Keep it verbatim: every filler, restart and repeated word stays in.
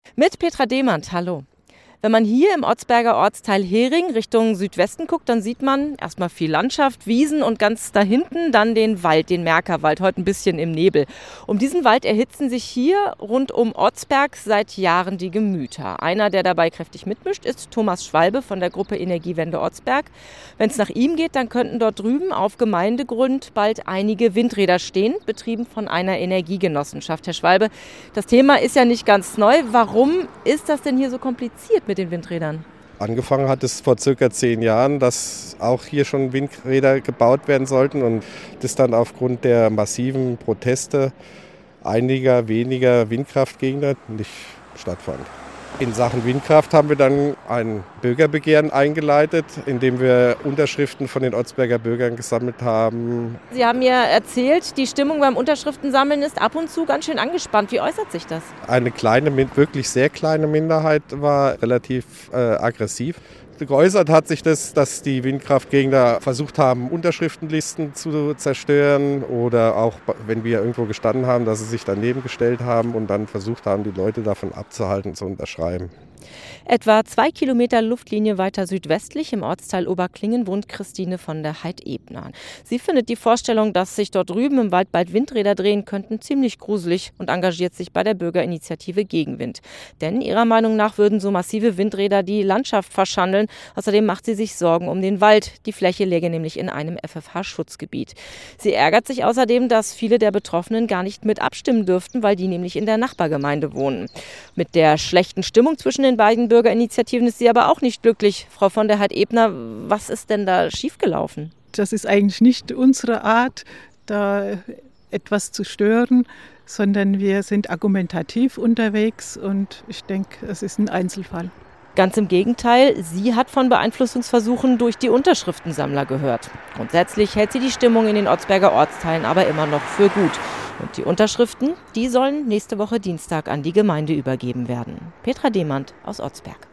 Mit Petra Demand, hallo. Wenn man hier im Otzberger Ortsteil Hering Richtung Südwesten guckt, dann sieht man erstmal viel Landschaft, Wiesen und ganz da hinten dann den Wald, den Merkerwald, heute ein bisschen im Nebel. Um diesen Wald erhitzen sich hier rund um Otzberg seit Jahren die Gemüter. Einer, der dabei kräftig mitmischt, ist Thomas Schwalbe von der Gruppe Energiewende Otzberg. Wenn es nach ihm geht, dann könnten dort drüben auf Gemeindegrund bald einige Windräder stehen, betrieben von einer Energiegenossenschaft. Herr Schwalbe, das Thema ist ja nicht ganz neu. Warum ist das denn hier so kompliziert mit den Windrädern? Angefangen hat es vor circa zehn Jahren, dass auch hier schon Windräder gebaut werden sollten und das dann aufgrund der massiven Proteste einiger weniger Windkraftgegner nicht stattfand. In Sachen Windkraft haben wir dann ein Bürgerbegehren eingeleitet, in dem wir Unterschriften von den Otzberger Bürgern gesammelt haben. Sie haben mir erzählt, die Stimmung beim Unterschriftensammeln ist ab und zu ganz schön angespannt. Wie äußert sich das? Eine kleine, wirklich sehr kleine Minderheit war relativ äh, aggressiv. Geäußert hat sich das, dass die Windkraftgegner versucht haben, Unterschriftenlisten zu zerstören oder auch, wenn wir irgendwo gestanden haben, dass sie sich daneben gestellt haben und dann versucht haben, die Leute davon abzuhalten, zu unterschreiben. Etwa zwei Kilometer Luftlinie weiter südwestlich im Ortsteil Oberklingen wohnt Christine von der Heid-Ebner. Sie findet die Vorstellung, dass sich dort drüben im Wald bald Windräder drehen könnten, ziemlich gruselig und engagiert sich bei der Bürgerinitiative Gegenwind. Denn ihrer Meinung nach würden so massive Windräder die Landschaft verschandeln. Außerdem macht sie sich Sorgen um den Wald. Die Fläche läge nämlich in einem F F H-Schutzgebiet. Sie ärgert sich außerdem, dass viele der Betroffenen gar nicht mit abstimmen dürften, weil die nämlich in der Nachbargemeinde wohnen. Mit der schlechten Stimmung zwischen den beiden Bürgerinitiativen ist sie aber auch nicht glücklich. Frau von der Heid-Ebner, was ist denn da schiefgelaufen? Das ist eigentlich nicht unsere Art, da etwas zu stören, sondern wir sind argumentativ unterwegs und ich denke, es ist ein Einzelfall. Ganz im Gegenteil, sie hat von Beeinflussungsversuchen durch die Unterschriftensammler gehört. Grundsätzlich hält sie die Stimmung in den Otzberger Ortsteilen aber immer noch für gut. Und die Unterschriften, die sollen nächste Woche Dienstag an die Gemeinde übergeben werden. Petra Demand aus Otzberg.